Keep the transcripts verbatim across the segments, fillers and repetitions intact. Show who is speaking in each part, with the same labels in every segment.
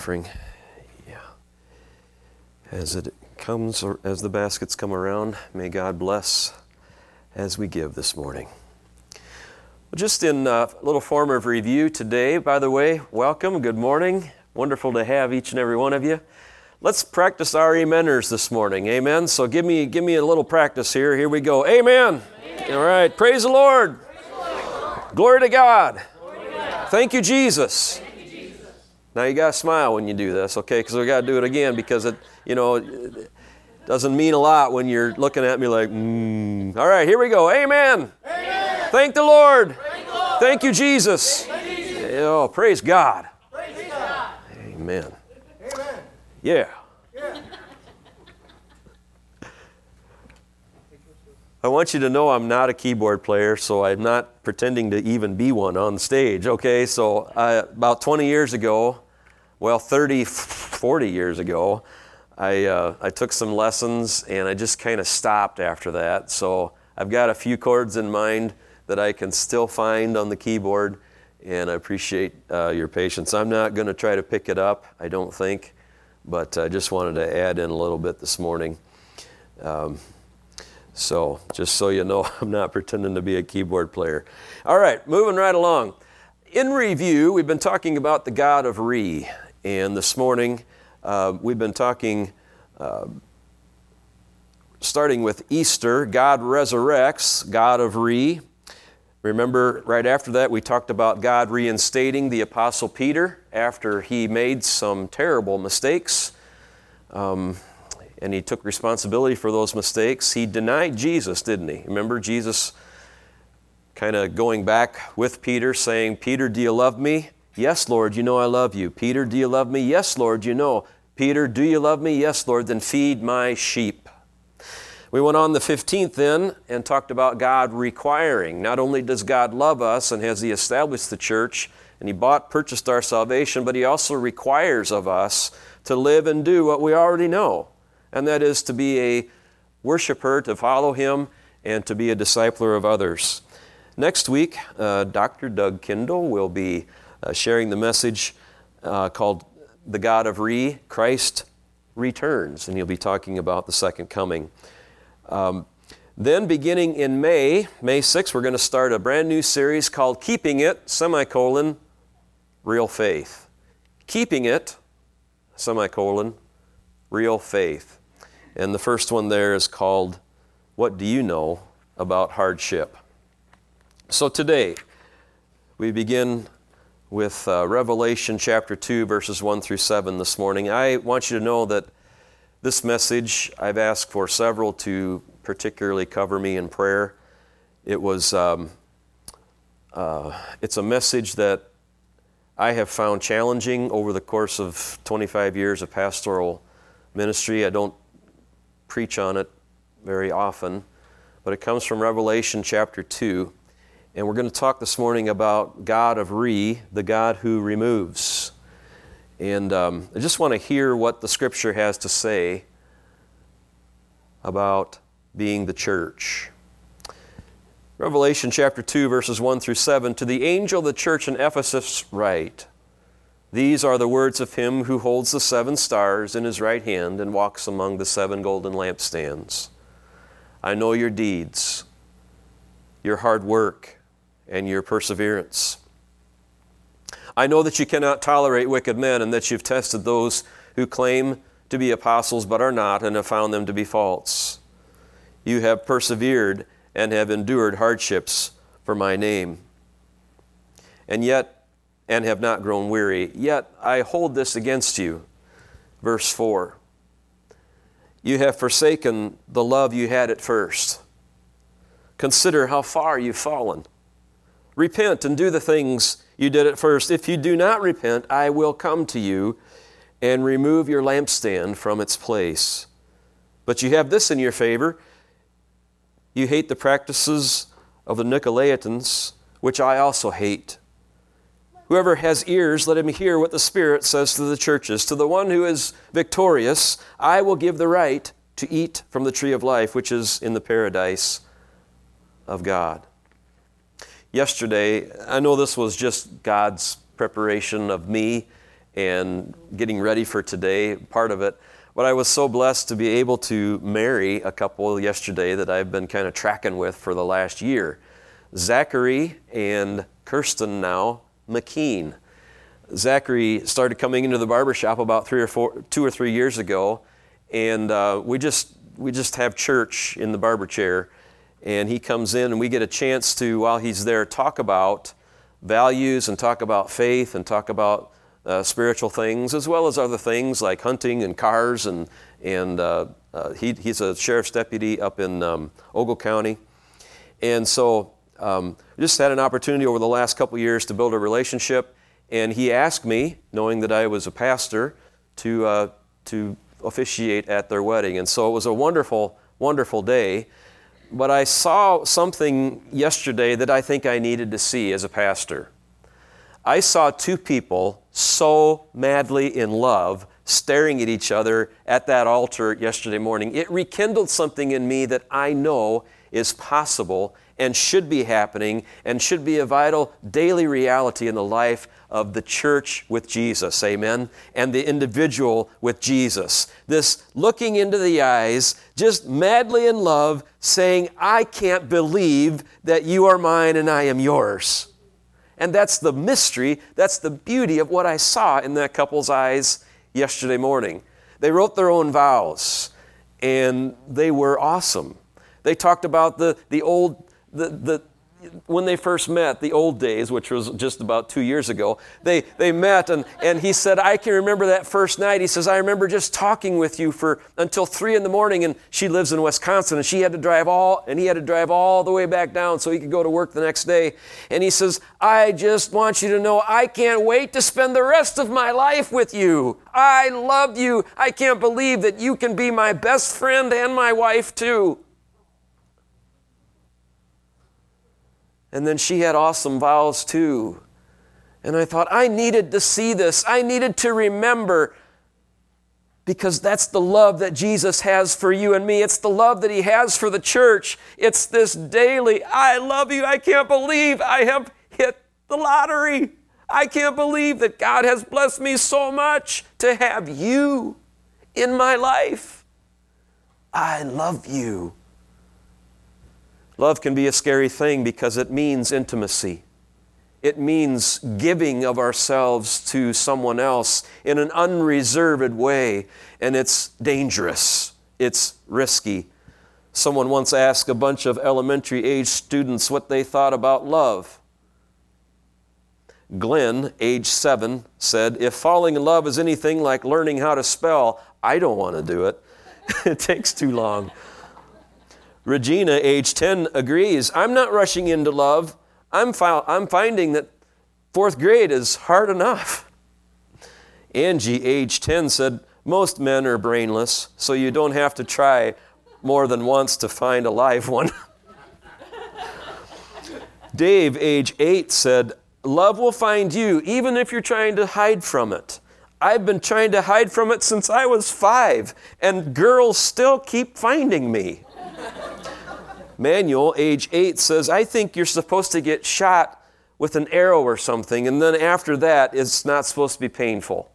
Speaker 1: offering. Yeah. As it comes, or as the baskets come around, may God bless as we give this morning. Well, just in a little form of review today, by the way, welcome, good morning. Wonderful to have each and every one of you. Let's practice our ameners this morning, amen? So give me give me a little practice here. Here we go. Amen. Amen. All right, praise the Lord.
Speaker 2: Praise the Lord.
Speaker 1: Glory to God.
Speaker 2: Glory to God.
Speaker 1: Thank you, Jesus.
Speaker 2: Thank you, Jesus.
Speaker 1: Now you got to smile when you do this, okay? Because we got to do it again because it, you know, it doesn't mean a lot when you're looking at me like, mm. All right, here we go. Amen.
Speaker 2: Amen.
Speaker 1: Thank the Lord.
Speaker 2: Thank the Lord.
Speaker 1: Thank you, Jesus.
Speaker 2: Thank you, Jesus.
Speaker 1: Oh, praise God.
Speaker 2: Praise God.
Speaker 1: Amen.
Speaker 2: Amen.
Speaker 1: Yeah.
Speaker 2: Yeah.
Speaker 1: I want you to know I'm not a keyboard player, so I'm not pretending to even be one on stage, okay? So I, about twenty years ago, well, thirty, forty years ago, I, uh, I took some lessons and I just kind of stopped after that. So I've got a few chords in mind that I can still find on the keyboard, and I appreciate uh, your patience. I'm not going to try to pick it up, I don't think, but I just wanted to add in a little bit this morning. Um, So, just so you know, I'm not pretending to be a keyboard player. All right, moving right along. In review, we've been talking about the God of Re, and this morning uh, we've been talking, uh, starting with Easter, God resurrects, God of Re. Remember, right after that, we talked about God reinstating the Apostle Peter after he made some terrible mistakes. Um, And he took responsibility for those mistakes. He denied Jesus, didn't he? Remember Jesus kind of going back with Peter saying, Peter, do you love me? Yes, Lord, you know I love you. Peter, do you love me? Yes, Lord, you know. Peter, do you love me? Yes, Lord, then feed my sheep. We went on the fifteenth then and talked about God requiring. Not only does God love us and has he established the church and he bought, purchased our salvation, but he also requires of us to live and do what we already know. And that is to be a worshiper, to follow him, and to be a discipler of others. Next week, uh, Doctor Doug Kindle will be uh, sharing the message uh, called The God of Re, Christ Returns, and he'll be talking about the second coming. Um, then beginning in May, May sixth, we're going to start a brand new series called Keeping It, semicolon, Real Faith. Keeping It, semicolon, Real Faith. And the first one there is called, What Do You Know About Hardship? So today, we begin with uh, Revelation chapter two, verses one through seven this morning. I want you to know that this message, I've asked for several to particularly cover me in prayer. It was, um, uh, it's a message that I have found challenging over the course of twenty-five years of pastoral ministry. I don't preach on it very often, but it comes from Revelation chapter two, and we're going to talk this morning about God of Re, the God who removes. And um, I just want to hear what the Scripture has to say about being the church. Revelation chapter two, verses one through seven, To the angel of the church in Ephesus write, These are the words of him who holds the seven stars in his right hand and walks among the seven golden lampstands. I know your deeds, your hard work, and your perseverance. I know that you cannot tolerate wicked men and that you've tested those who claim to be apostles but are not and have found them to be false. You have persevered and have endured hardships for my name. And yet, and have not grown weary. Yet I hold this against you. Verse four. You have forsaken the love you had at first. Consider how far you've fallen. Repent and do the things you did at first. If you do not repent, I will come to you and remove your lampstand from its place. But you have this in your favor. You hate the practices of the Nicolaitans, which I also hate. Whoever has ears, let him hear what the Spirit says to the churches. To the one who is victorious, I will give the right to eat from the tree of life, which is in the paradise of God. Yesterday, I know this was just God's preparation of me and getting ready for today, part of it. But I was so blessed to be able to marry a couple yesterday that I've been kind of tracking with for the last year. Zachary and Kirsten now McKean. Zachary started coming into the barbershop about three or four, two or three years ago, and uh, we just we just have church in the barber chair, and he comes in and we get a chance to, while he's there, talk about values and talk about faith and talk about uh, spiritual things, as well as other things like hunting and cars, and and uh, uh, he, he's a sheriff's deputy up in um, Ogle County, and so um, just had an opportunity over the last couple of years to build a relationship. And he asked me, knowing that I was a pastor, to uh, to officiate at their wedding. And so it was a wonderful, wonderful day. But I saw something yesterday that I think I needed to see as a pastor. I saw two people so madly in love staring at each other at that altar yesterday morning. It rekindled something in me that I know is possible and should be happening and should be a vital daily reality in the life of the church with Jesus, amen, and the individual with Jesus. This looking into the eyes, just madly in love, saying, I can't believe that you are mine and I am yours. And that's the mystery, that's the beauty of what I saw in that couple's eyes yesterday morning. They wrote their own vows, and they were awesome. They talked about the, the old, the, the, when they first met, the old days, which was just about two years ago, they, they met, and, and he said, I can remember that first night. He says, I remember just talking with you for until three in the morning, and she lives in Wisconsin, and she had to drive all, and he had to drive all the way back down so he could go to work the next day. And he says, I just want you to know I can't wait to spend the rest of my life with you. I love you. I can't believe that you can be my best friend and my wife too. And then she had awesome vows too. And I thought, I needed to see this. I needed to remember, because that's the love that Jesus has for you and me. It's the love that he has for the church. It's this daily, I love you. I can't believe I have hit the lottery. I can't believe that God has blessed me so much to have you in my life. I love you. Love can be a scary thing because it means intimacy. It means giving of ourselves to someone else in an unreserved way, and it's dangerous. It's risky. Someone once asked a bunch of elementary age students what they thought about love. Glenn, age seven, said, if falling in love is anything like learning how to spell, I don't want to do it. It takes too long. Regina, age ten, agrees. I'm not rushing into love. I'm, fi- I'm finding that fourth grade is hard enough. Angie, age ten, said, most men are brainless, so you don't have to try more than once to find a live one. Dave, age eight, said, love will find you even if you're trying to hide from it. I've been trying to hide from it since I was five, and girls still keep finding me. Manuel, age eight, says, I think you're supposed to get shot with an arrow or something, and then after that, it's not supposed to be painful.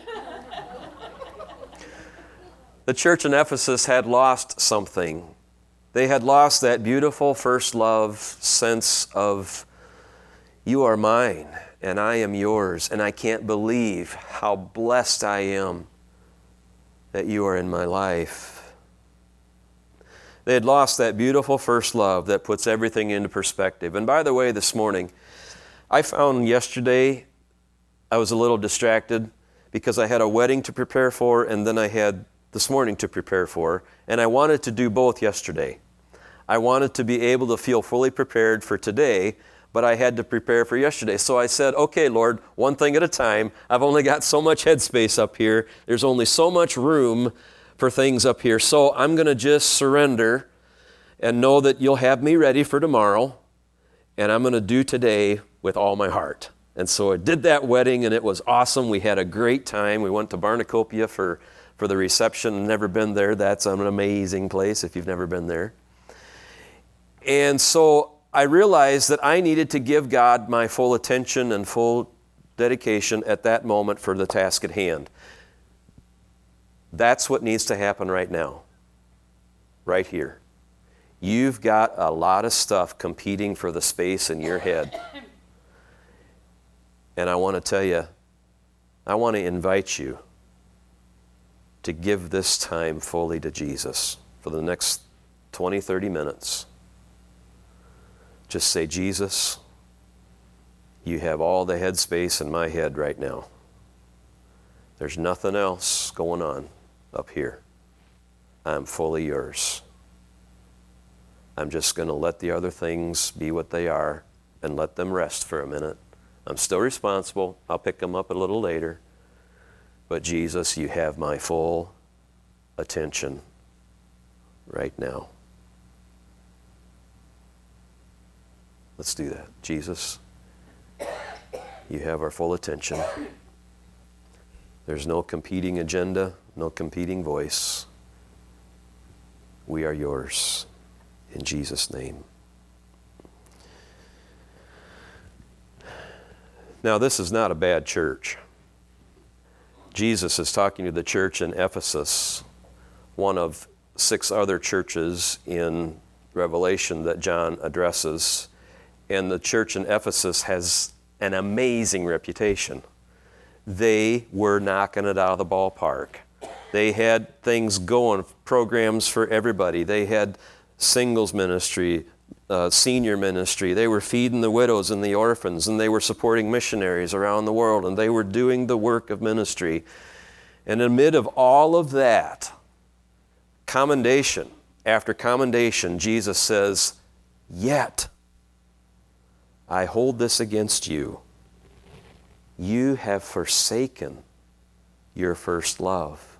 Speaker 1: The church in Ephesus had lost something. They had lost that beautiful first love sense of, you are mine, and I am yours, and I can't believe how blessed I am that you are in my life. They had lost that beautiful first love that puts everything into perspective. And by the way, this morning, I found yesterday I was a little distracted because I had a wedding to prepare for, and then I had this morning to prepare for, and I wanted to do both yesterday. I wanted to be able to feel fully prepared for today, but I had to prepare for yesterday. So I said, okay, Lord, one thing at a time. I've only got so much headspace up here. There's only so much room for things up here. So I'm going to just surrender and know that you'll have me ready for tomorrow, and I'm going to do today with all my heart. And so I did that wedding, and it was awesome. We had a great time. We went to Barnacopia for, for the reception. Never been there. That's an amazing place if you've never been there. And so I realized that I needed to give God my full attention and full dedication at that moment for the task at hand. That's what needs to happen right now, right here. You've got a lot of stuff competing for the space in your head. And I want to tell you, I want to invite you to give this time fully to Jesus for the next twenty, thirty minutes. Just say, Jesus, you have all the headspace in my head right now. There's nothing else going on up here. I'm fully yours. I'm just going to let the other things be what they are and let them rest for a minute. I'm still responsible. I'll pick them up a little later. But Jesus, you have my full attention right now. Let's do that. Jesus, you have our full attention. There's no competing agenda, no competing voice. We are yours. In Jesus' name. Now, this is not a bad church. Jesus is talking to the church in Ephesus, one of six other churches in Revelation that John addresses. And the church in Ephesus has an amazing reputation. They were knocking it out of the ballpark. They had things going, programs for everybody. They had singles ministry, uh, senior ministry. They were feeding the widows and the orphans, and they were supporting missionaries around the world, and they were doing the work of ministry. And amid of all of that, commendation after commendation, Jesus says, yet I hold this against you. You have forsaken your first love.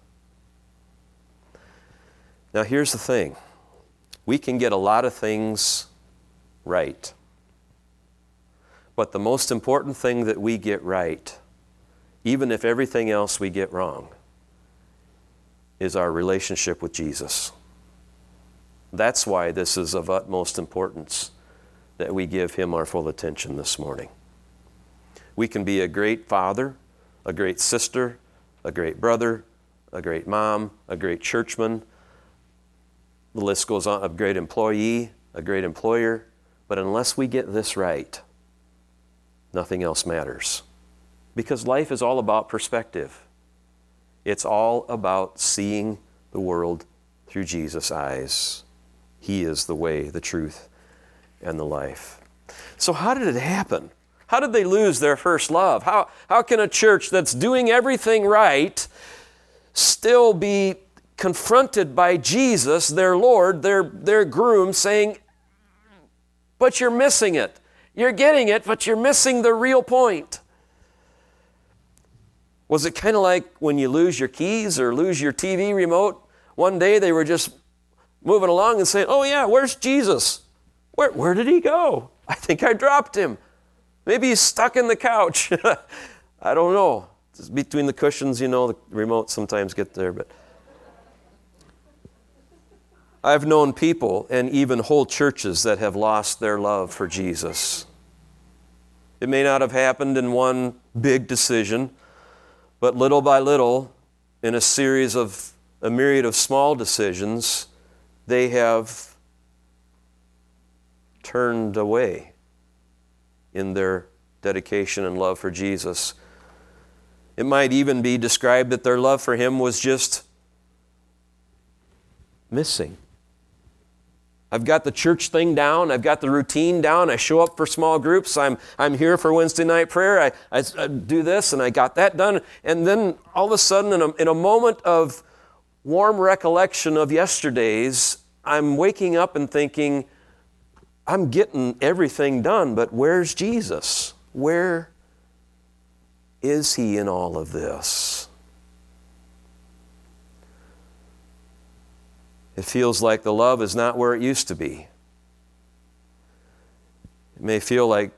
Speaker 1: Now here's the thing. We can get a lot of things right. But the most important thing that we get right, even if everything else we get wrong, is our relationship with Jesus. That's why this is of utmost importance that we give Him our full attention this morning. We can be a great father, a great sister, a great brother, a great mom, a great churchman. The list goes on, a great employee, a great employer. But unless we get this right, nothing else matters. Because life is all about perspective. It's all about seeing the world through Jesus' eyes. He is the way, the truth, and the life. So how did it happen? How did they lose their first love? How, how can a church that's doing everything right still be confronted by Jesus, their Lord, their, their groom, saying, but you're missing it. You're getting it, but you're missing the real point. Was it kind of like when you lose your keys or lose your T V remote? One day they were just moving along and saying, oh yeah, where's Jesus? Where, where did he go? I think I dropped him. Maybe he's stuck in the couch. I don't know. It's between the cushions, you know, the remote sometimes get there. But I've known people and even whole churches that have lost their love for Jesus. It may not have happened in one big decision, but little by little, in a series of, a myriad of small decisions, they have turned away in their dedication and love for Jesus. It might even be described that their love for Him was just missing. I've got the church thing down. I've got the routine down. I show up for small groups. I'm I'm here for Wednesday night prayer. I, I, I do this and I got that done. And then all of a sudden, in a, in a moment of warm recollection of yesterday's, I'm waking up and thinking, I'm getting everything done, but where's Jesus? Where is He in all of this? It feels like the love is not where it used to be. It may feel like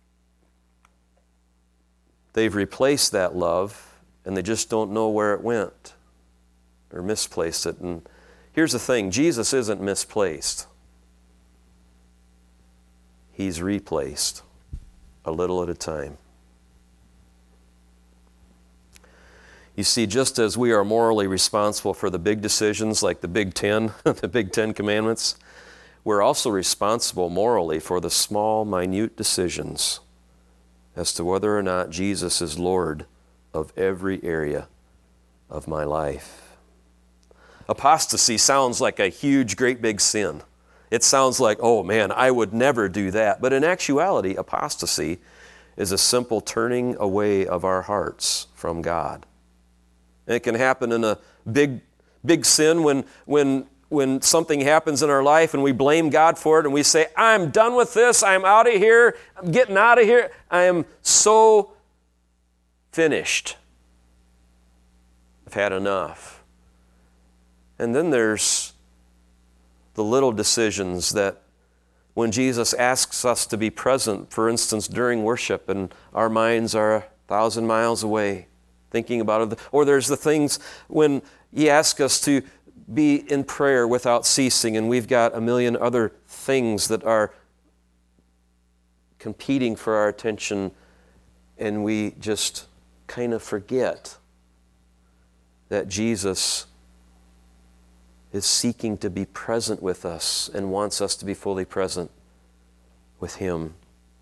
Speaker 1: they've replaced that love and they just don't know where it went or misplaced it. And here's the thing, Jesus isn't misplaced. He's replaced a little at a time. You see, just as we are morally responsible for the big decisions like the Big Ten, the Big Ten Commandments, we're also responsible morally for the small, minute decisions as to whether or not Jesus is Lord of every area of my life. Apostasy sounds like a huge, great big sin. It sounds like, oh man, I would never do that. But in actuality, apostasy is a simple turning away of our hearts from God. And it can happen in a big, big sin when, when, when something happens in our life and we blame God for it and we say, I'm done with this, I'm out of here, I'm getting out of here, I am so finished. I've had enough. And then there's the little decisions that when Jesus asks us to be present, for instance, during worship, and our minds are a thousand miles away, thinking about it. Or there's the things when He asks us to be in prayer without ceasing, and we've got a million other things that are competing for our attention, and we just kind of forget that Jesus is seeking to be present with us and wants us to be fully present with Him.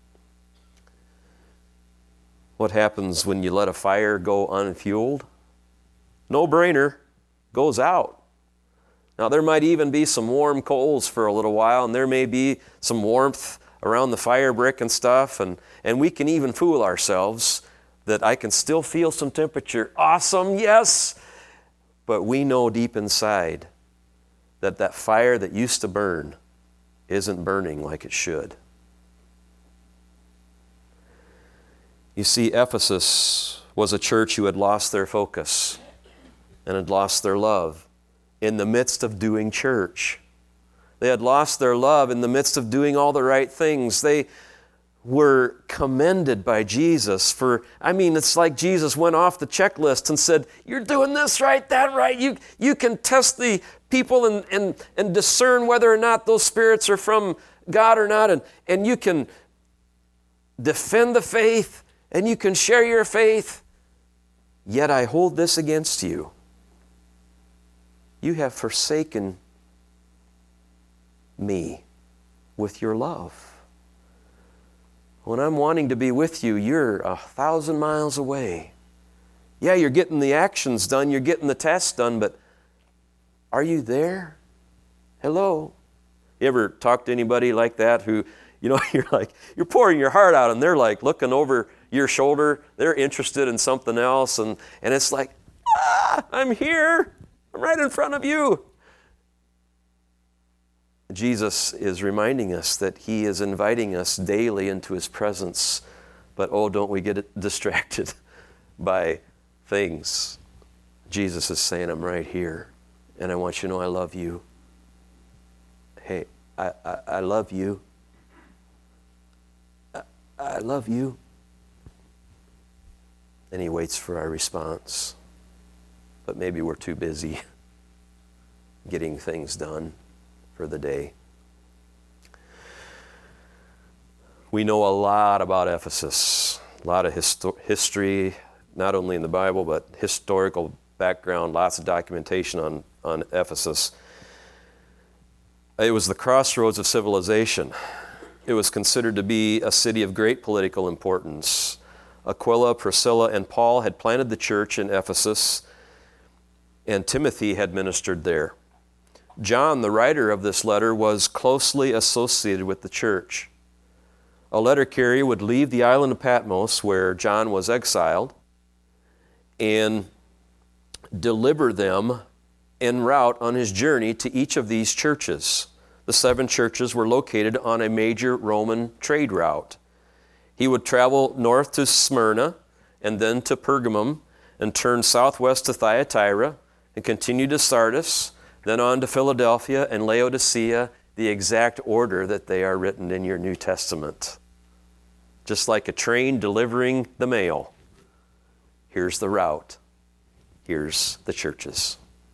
Speaker 1: What happens when you let a fire go unfueled? No brainer, goes out. Now there might even be some warm coals for a little while, and there may be some warmth around the fire brick and stuff, and, and we can even fool ourselves that I can still feel some temperature. Awesome, yes! But we know deep inside that that fire that used to burn isn't burning like it should. You see, Ephesus was a church who had lost their focus and had lost their love in the midst of doing church. They had lost their love in the midst of doing all the right things. They were commended by Jesus for, I mean, it's like Jesus went off the checklist and said, you're doing this right, that right. You, you can test the people and, and, and discern whether or not those spirits are from God or not. And, and you can defend the faith and you can share your faith. Yet I hold this against you. You have forsaken me with your love. When I'm wanting to be with you, you're a thousand miles away. Yeah, you're getting the actions done, you're getting the tasks done, but are you there? Hello? You ever talk to anybody like that who, you know, you're like, you're pouring your heart out and they're like looking over your shoulder, they're interested in something else, and, and it's like, ah, I'm here, I'm right in front of you. Jesus is reminding us that He is inviting us daily into His presence, but oh, don't we get distracted by things. Jesus is saying, I'm right here, and I want you to know I love you. Hey, I, I, I love you. I, I love you. And He waits for our response. But maybe we're too busy getting things done for the day. We know a lot about Ephesus, a lot of histo- history, not only in the Bible, but historical background, lots of documentation on, on Ephesus. It was the crossroads of civilization. It was considered to be a city of great political importance. Aquila, Priscilla, and Paul had planted the church in Ephesus, and Timothy had ministered there. John, the writer of this letter, was closely associated with the church. A letter carrier would leave the island of Patmos, where John was exiled, and deliver them en route on his journey to each of these churches. The seven churches were located on a major Roman trade route. He would travel north to Smyrna and then to Pergamum and turn southwest to Thyatira and continue to Sardis, then on to Philadelphia and Laodicea, the exact order that they are written in your New Testament. Just like a train delivering the mail. Here's the route. Here's the churches.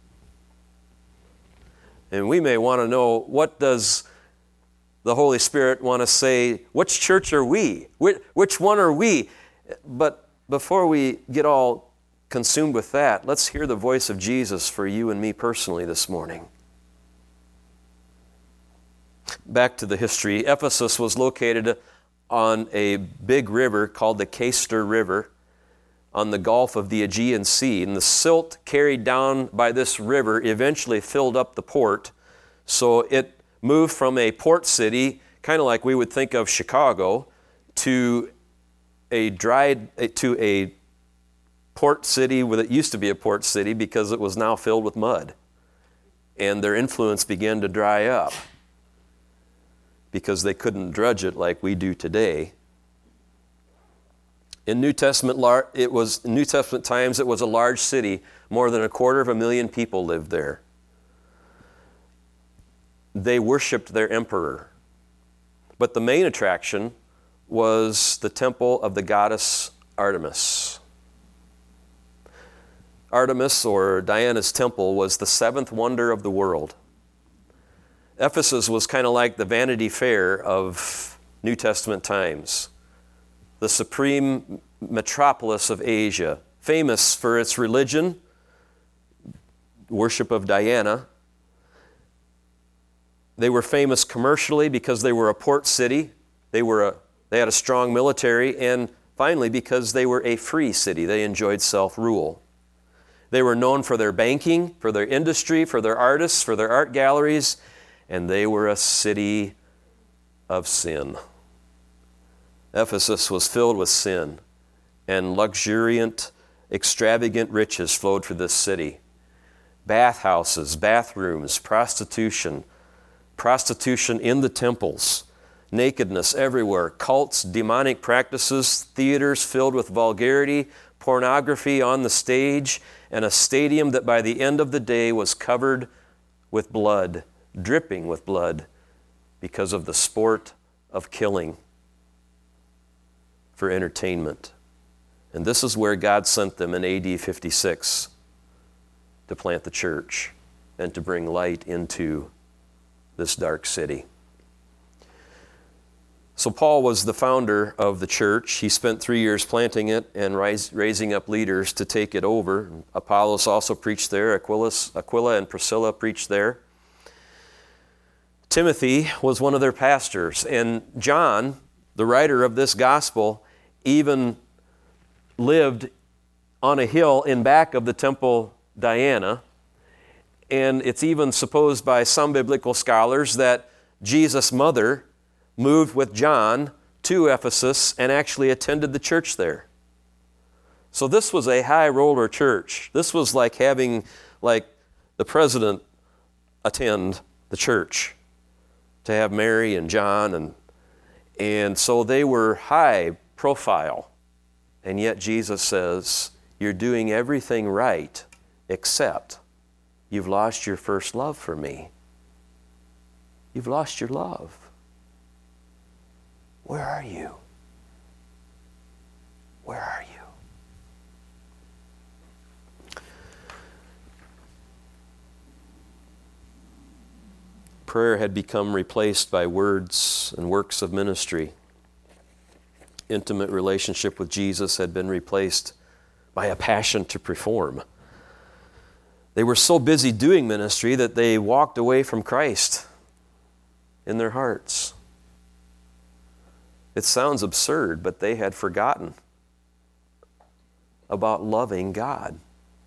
Speaker 1: And we may want to know, what does the Holy Spirit want to say? Which church are we? Which, which one are we? But before we get all consumed with that, let's hear the voice of Jesus for you and me personally this morning. Back to the history. Ephesus was located on a big river called the Cayster River on the Gulf of the Aegean Sea. And the silt carried down by this river eventually filled up the port. So it moved from a port city, kind of like we would think of Chicago, to a dried, to a port city where it used to be a port city because it was now filled with mud. And their influence began to dry up because they couldn't drudge it like we do today. In New Testament, it was in New Testament times, it was a large city. More than a quarter of a million people lived there. They worshiped their emperor. But the main attraction was the temple of the goddess Artemis. Artemis, or Diana's temple, was the seventh wonder of the world. Ephesus was kind of like the Vanity Fair of New Testament times, the supreme metropolis of Asia, famous for its religion, worship of Diana. They were famous commercially because they were a port city. They were a, they had a strong military, and finally because they were a free city. They enjoyed self-rule. They were known for their banking, for their industry, for their artists, for their art galleries, and they were a city of sin. Ephesus was filled with sin, and luxuriant, extravagant riches flowed through this city. Bathhouses, bathrooms, prostitution, prostitution in the temples, nakedness everywhere, cults, demonic practices, theaters filled with vulgarity, pornography on the stage, and a stadium that by the end of the day was covered with blood, dripping with blood, because of the sport of killing for entertainment. And this is where God sent them in A D fifty-six to plant the church and to bring light into this dark city. So Paul was the founder of the church. He spent three years planting it and rise, raising up leaders to take it over. Apollos also preached there. Aquilus, Aquila and Priscilla preached there. Timothy was one of their pastors. And John, the writer of this gospel, even lived on a hill in back of the temple Diana. And it's even supposed by some biblical scholars that Jesus' mother moved with John to Ephesus and actually attended the church there. So this was a high roller church. This was like having like the president attend the church, to have Mary and John, and and so they were high profile. And yet Jesus says, you're doing everything right except you've lost your first love for me. You've lost your love. Where are you? Where are you? Prayer had become replaced by words and works of ministry. Intimate relationship with Jesus had been replaced by a passion to perform. They were so busy doing ministry that they walked away from Christ in their hearts. It sounds absurd, but they had forgotten about loving God.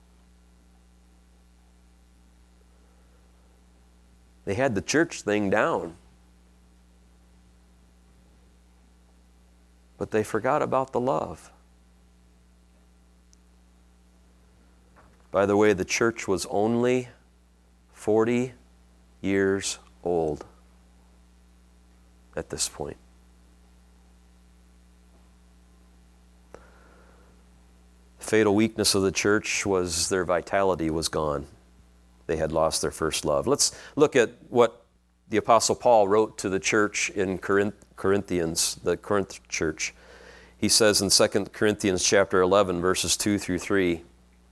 Speaker 1: They had the church thing down, but they forgot about the love. By the way, the church was only forty years old at this point. The fatal weakness of the church was their vitality was gone. They had lost their first love. Let's look at what the Apostle Paul wrote to the church in Corinth, Corinthians, the Corinth church. He says in Second Corinthians chapter eleven, verses two through three,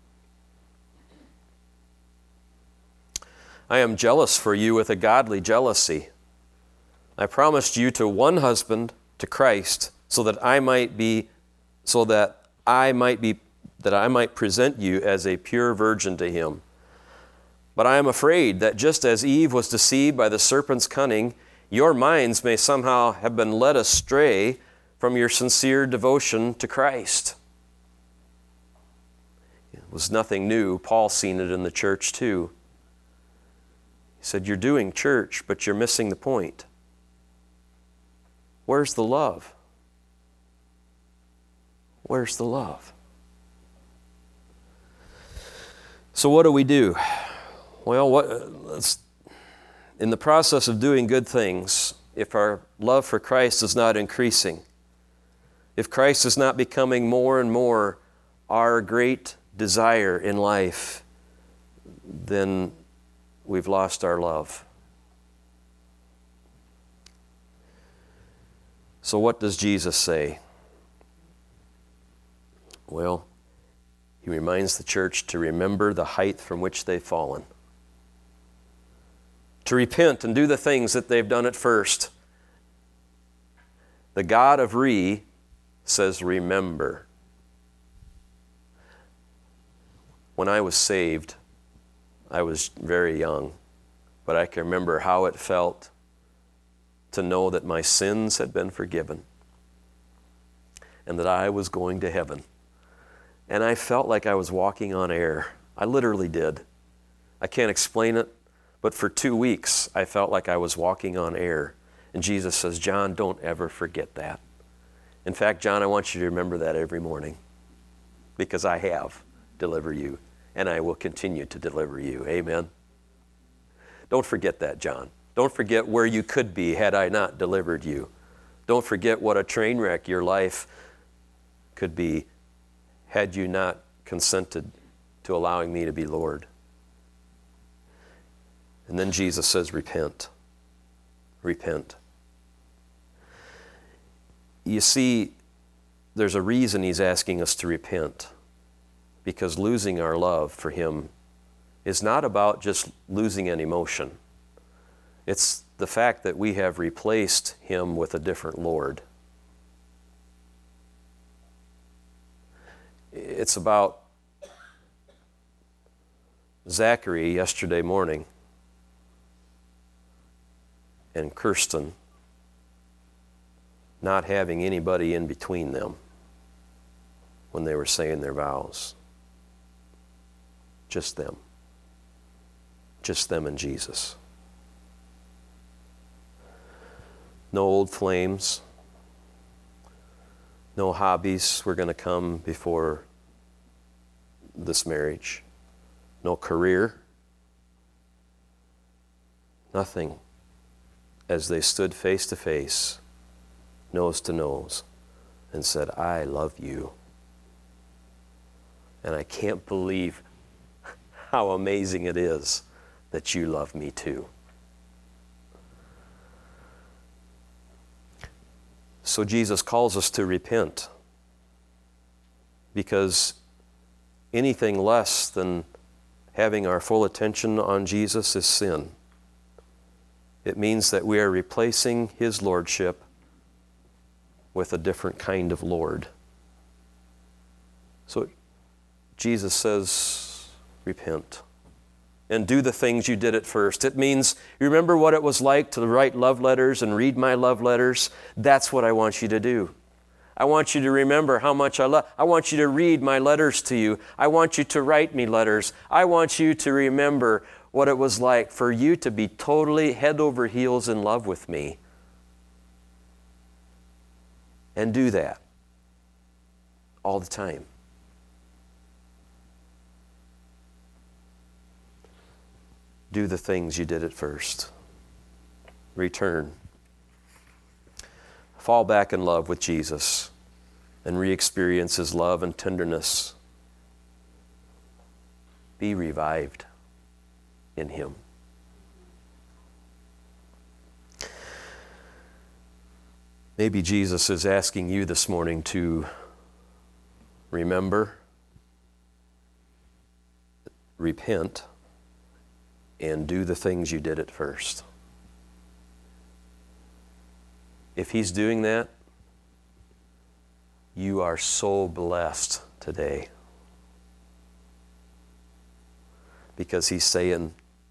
Speaker 1: I am jealous for you with a godly jealousy. I promised you to one husband, to Christ, so that I might be, so that I might be, that I might present you as a pure virgin to him. But I am afraid that just as Eve was deceived by the serpent's cunning, your minds may somehow have been led astray from your sincere devotion to Christ. It was nothing new. Paul seen it in the church too. He said, you're doing church, but you're missing the point. Where's the love? Where's the love? So what do we do? Well, what, let's, in the process of doing good things, if our love for Christ is not increasing, if Christ is not becoming more and more our great desire in life, then we've lost our love. So what does Jesus say? Well, he reminds the church to remember the height from which they've fallen, to repent and do the things that they've done at first. The God of Re says, remember. When I was saved, I was very young, but I can remember how it felt to know that my sins had been forgiven and that I was going to heaven. And I felt like I was walking on air. I literally did. I can't explain it, but for two weeks I felt like I was walking on air. And Jesus says, John, don't ever forget that. In fact, John, I want you to remember that every morning, because I have delivered you and I will continue to deliver you. Amen. Don't forget that, John. Don't forget where you could be had I not delivered you. Don't forget what a train wreck your life could be had you not consented to allowing me to be Lord. And then Jesus says, repent. Repent. You see, there's a reason he's asking us to repent, because losing our love for him is not about just losing an emotion. It's the fact that we have replaced him with a different Lord. It's about Zachary yesterday morning and Kirsten not having anybody in between them when they were saying their vows. Just them. Just them and Jesus. No old flames. No hobbies were going to come before this marriage. No career. Nothing. As they stood face to face, nose to nose, and said, I love you. And I can't believe how amazing it is that you love me too. So Jesus calls us to repent, because anything less than having our full attention on Jesus is sin. It means that we are replacing his lordship with a different kind of Lord. So Jesus says, repent and do the things you did at first. It means, you remember what it was like to write love letters and read my love letters? That's what I want you to do. I want you to remember how much I love. I want you to read my letters to you. I want you to write me letters. I want you to remember what it was like for you to be totally head over heels in love with me. And do that all the time. Do the things you did at first. Return. Fall back in love with Jesus and re-experience his love and tenderness. Be revived in him. Maybe Jesus is asking you this morning to remember, repent, and do the things you did at first. If he's doing that, you are so blessed today. because he's saying,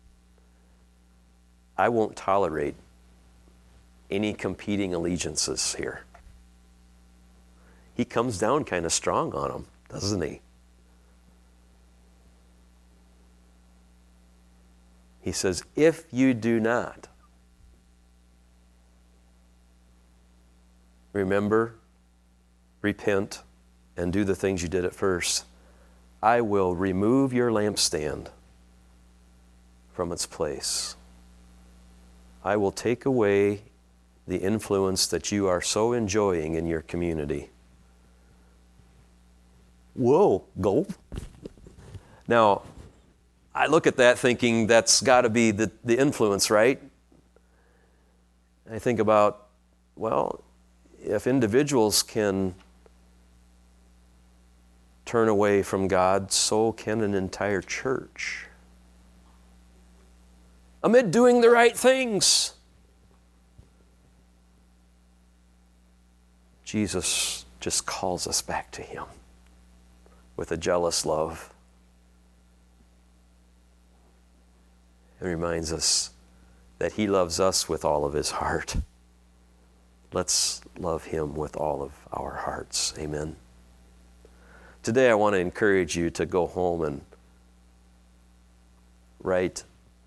Speaker 1: I won't tolerate any competing allegiances here. He comes down kind of strong on them, doesn't he? He says, if you do not, remember, repent, and do the things you did at first, I will remove your lampstand from its place. I will take away the influence that you are so enjoying in your community. Whoa, gulp. Now, I look at that thinking that's got to be the, the influence, right? I think about, well, if individuals can turn away from God, so can an entire church. Amid doing the right things, Jesus just calls us back to Him with a jealous love. It reminds us that He loves us with all of His heart. Let's love Him with all of our hearts. Amen. Today I want to encourage you to go home and write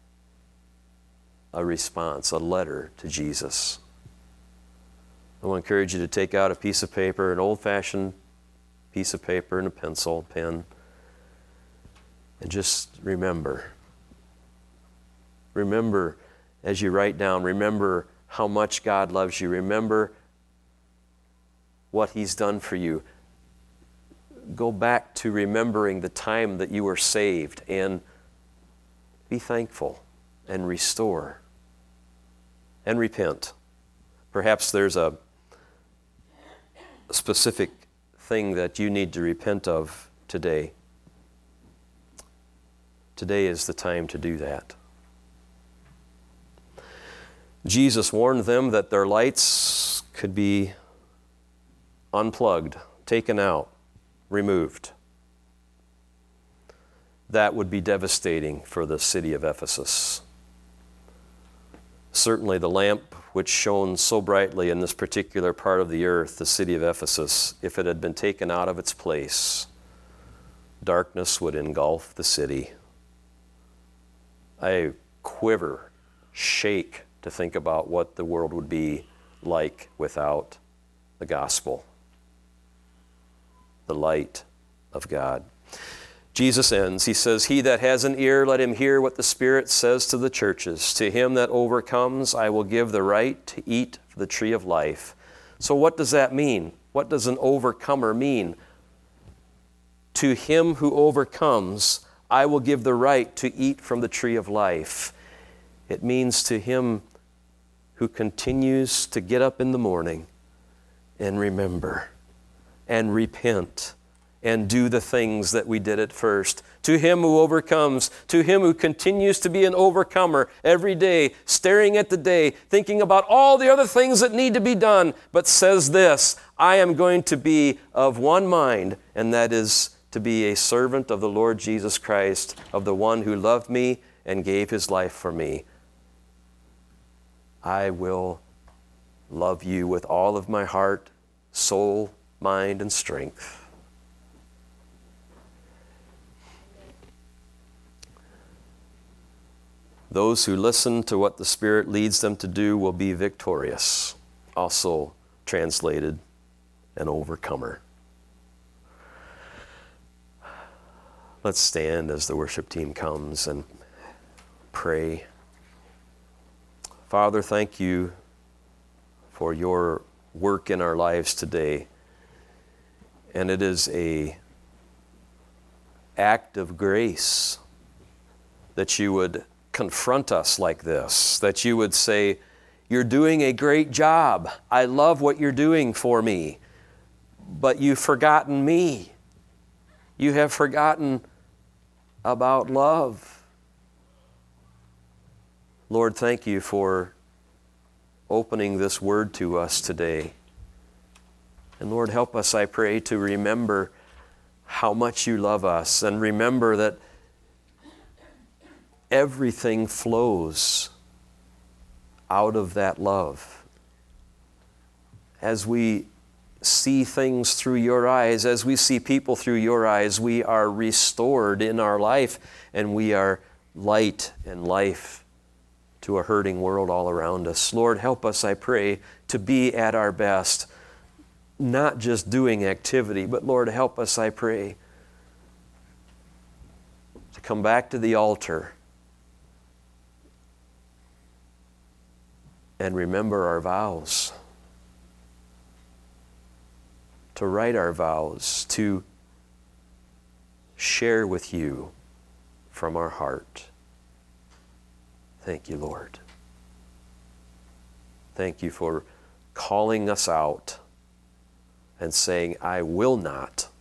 Speaker 1: a response, a letter to Jesus. I want to encourage you to take out a piece of paper, an old-fashioned piece of paper and a pencil, pen, and just remember. Remember as you write down, remember how much God loves you. Remember what He's done for you. Go back to remembering the time that you were saved and be thankful and restore and repent. Perhaps there's a specific thing that you need to repent of today. Today is the time to do that. Jesus warned them that their lights could be unplugged, taken out, removed. That would be devastating for the city of Ephesus. Certainly the lamp which shone so brightly in this particular part of the earth, the city of Ephesus, if it had been taken out of its place, darkness would engulf the city. I quiver, shake to think about what the world would be like without the gospel, the light of God. Jesus ends, he says, he that has an ear, let him hear what the Spirit says to the churches. To him that overcomes, I will give the right to eat the tree of life. So what does that mean? What does an overcomer mean? To him who overcomes, I will give the right to eat from the tree of life. It means to him who continues to get up in the morning and remember and repent and do the things that we did at first. To him who overcomes, to him who continues to be an overcomer every day, staring at the day, thinking about all the other things that need to be done, but says this, I am going to be of one mind, and that is to be a servant of the Lord Jesus Christ, of the one who loved me and gave his life for me. I will love you with all of my heart, soul, mind, and strength. Those who listen to what the Spirit leads them to do will be victorious. Also translated, an overcomer. Let's stand as the worship team comes and pray. Father, thank you for your work in our lives today. And it is an act of grace that you would confront us like this, that you would say, you're doing a great job. I love what you're doing for me, but you've forgotten me. You have forgotten about love. Lord, thank you for opening this word to us today. And Lord, help us, I pray, to remember how much you love us and remember that everything flows out of that love. As we see things through your eyes, as we see people through your eyes, we are restored in our life, and we are light and life to a hurting world all around us. Lord, help us, I pray, to be at our best, not just doing activity, but Lord, help us, I pray, to come back to the altar and remember our vows, to write our vows, to share with you from our heart. Thank you, Lord. Thank you for calling us out and saying, I will not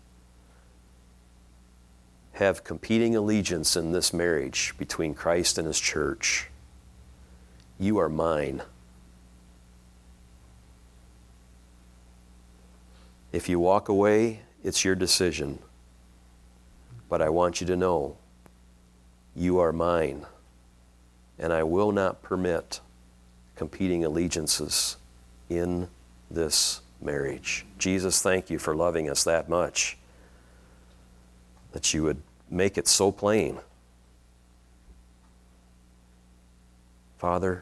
Speaker 1: have competing allegiance in this marriage between Christ and His church. You are mine. If you walk away, it's your decision. But I want you to know, you are mine, and I will not permit competing allegiances in this marriage. Jesus, thank you for loving us that much, that you would make it so plain. Father,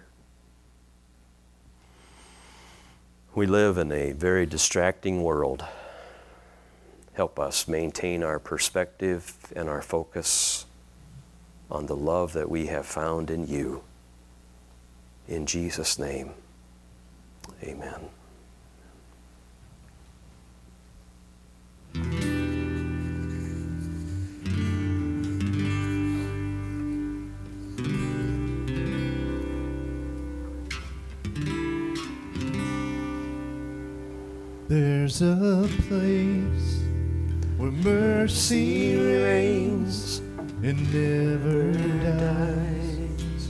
Speaker 1: we live in a very distracting world. Help us maintain our perspective and our focus on the love that we have found in you. In Jesus' name, amen.
Speaker 3: There's a place where mercy reigns and never dies.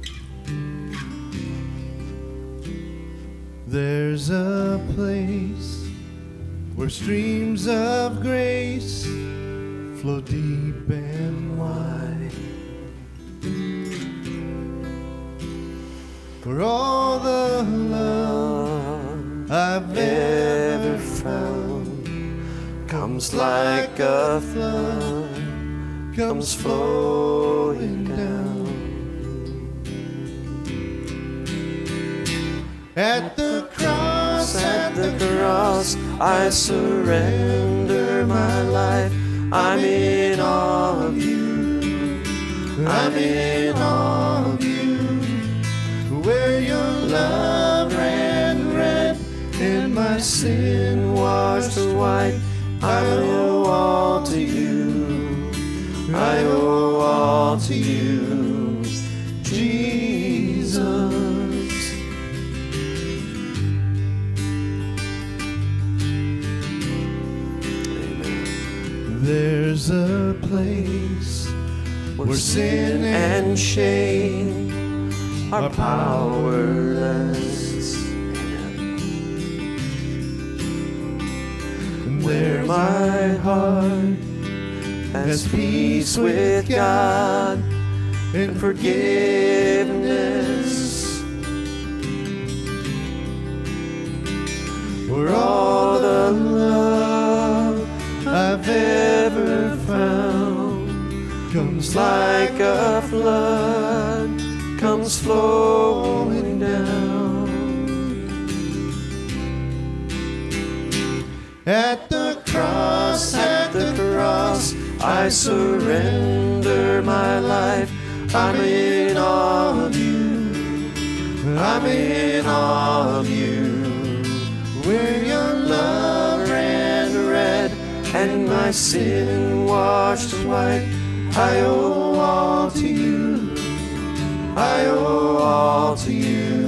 Speaker 3: There's a place where streams of grace flow deep and wide. For all the love I've ever found comes like a flood, comes flowing down. At the cross, at the cross, I surrender my life. I'm in awe of you. I'm in awe of you. Where your love ran red and my sin washed white, I owe all to you. I owe all to you, Jesus. Amen. There's a place where sin and shame are powerless, and where my heart has peace with God and forgiveness, where all the love I've ever found comes like a flood, comes flowing down. At the cross, at the cross, I surrender my life. I'm in awe of you. I'm in awe of you. Where your love ran red and my sin washed white, I owe all to you. I owe all to you.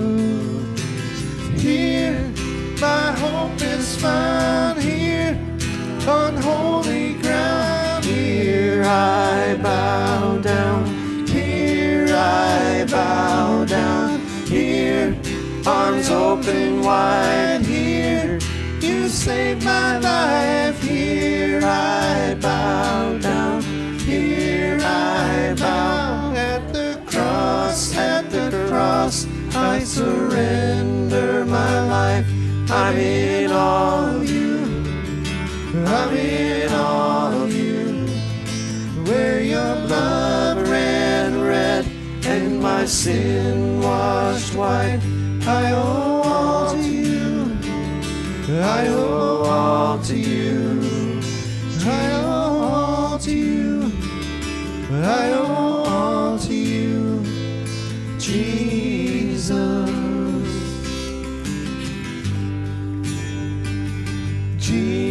Speaker 3: Here, my hope is found. Here, on holy ground. Here I bow down. Here I bow down. Here, arms open wide. Here, you saved my life. Here I bow down. Here I bow at sin washed white. I owe all to you. I owe all to you. I owe all to you. I owe all to you, Jesus. Jesus.